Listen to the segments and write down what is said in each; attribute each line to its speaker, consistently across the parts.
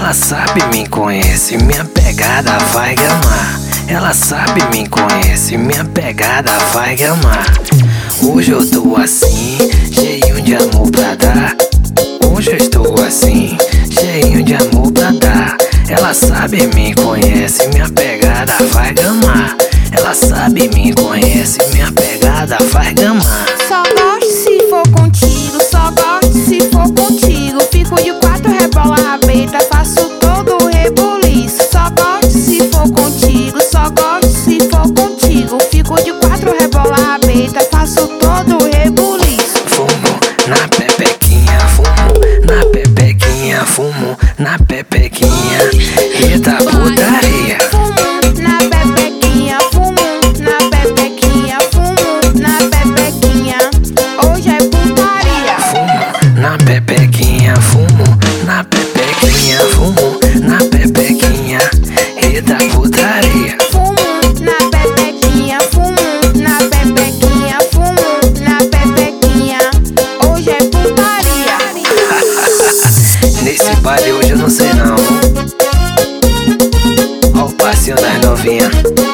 Speaker 1: Ela sabe, me conhece, minha pegada vai gamar. Ela sabe, me conhece, minha pegada vai gamar. Hoje eu tô assim, cheio de amor pra dar. Hoje eu estou assim, cheio de amor pra dar. Ela sabe, me conhece, minha pegada vai gamar. Ela sabe, me conhece, minha pegada vai gamar.
Speaker 2: Só gosto se for contigo, só gosto se for contigo. Fico de quatro, rebola a rabeta, faço todo o rebuliço. Só gosto se for contigo, só gosto se for contigo. Fico de quatro, rebola a rabeta, faço todo o rebuliço.
Speaker 1: Fumo na pepequinha, fumo na pepequinha, fumo na pepequinha. Eita putaria.
Speaker 2: Fumo na pepequinha, fumo na pepequinha, fumo na pepequinha. Hoje é putaria.
Speaker 1: Fumo na pepequinha, fumo na pepequinha, fumo na pepequinha. Eita putaria.
Speaker 2: Fumo na pepequinha, fumo na pepequinha, fumo na pepequinha. Hoje é putaria.
Speaker 1: Nesse baile hoje eu não sei não. Ó o passinho das novinhas.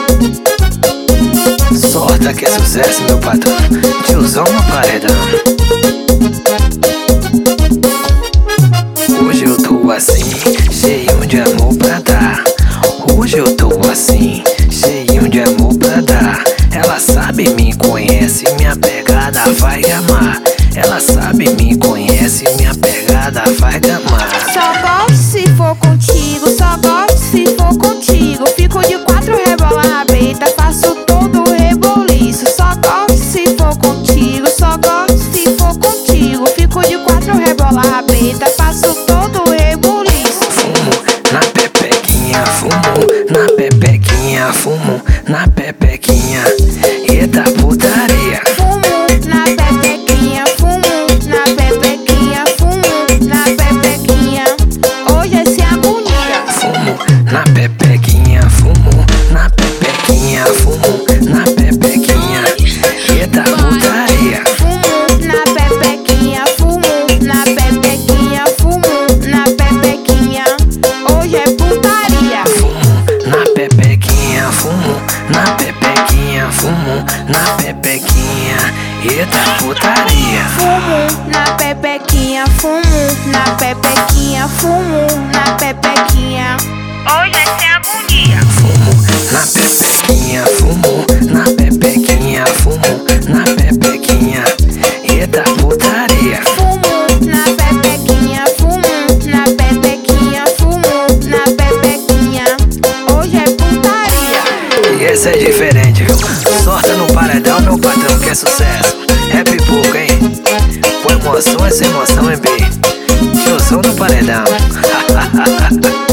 Speaker 1: Sorta que é sucesso, meu patrão. Tiozão no paredão. Hoje eu tô assim, cheio de amor pra dar. Hoje eu tô assim, cheio de amor pra dar. Ela sabe, me conhece, minha pegada vai amar. Ela sabe, me conhece, minha pegada vai gamar.
Speaker 2: Só gosto se for contigo, só gosto se for contigo. Fico de quatro, rebola a rabeta, faço todo o reboliço. Só gosto se for contigo, só gosto se for contigo. Fico de quatro, rebola a rabeta, faço todo o reboliço.
Speaker 1: Fumo na pepequinha, fumo na pepequinha, fumo na pepequinha. Eita putaria.
Speaker 2: Fumo na pepequinha, fumo na pepequinha, fumo na pepequinha. Hoje é sem agonia.
Speaker 1: Fumo na pepequinha, fumo na pepequinha, fumo na pepequinha. Eita putaria.
Speaker 2: Fumo na pepequinha, fumo na pepequinha, fumo na pepequinha. Hoje é putaria.
Speaker 1: Fumo na pepequinha, fumo na pepequinha, fumo na pepequinha. Eita putaria.
Speaker 2: Fumo na pepequinha, fumo na pepequinha, fumo na pepequinha. Hoje é sem agonia.
Speaker 1: Fumo na pepequinha, fumo na pepequinha, fumo na pepequinha. Eita putaria.
Speaker 2: Fumo na pepequinha, fumo na pepequinha, fumo na pepequinha. Hoje é putaria.
Speaker 1: E esse é diferente, viu? Sorta no paredão, meu patrão, que é sucesso. É pipoca, hein? Com emoção, essa emoção é bem. Tiozão no paredão.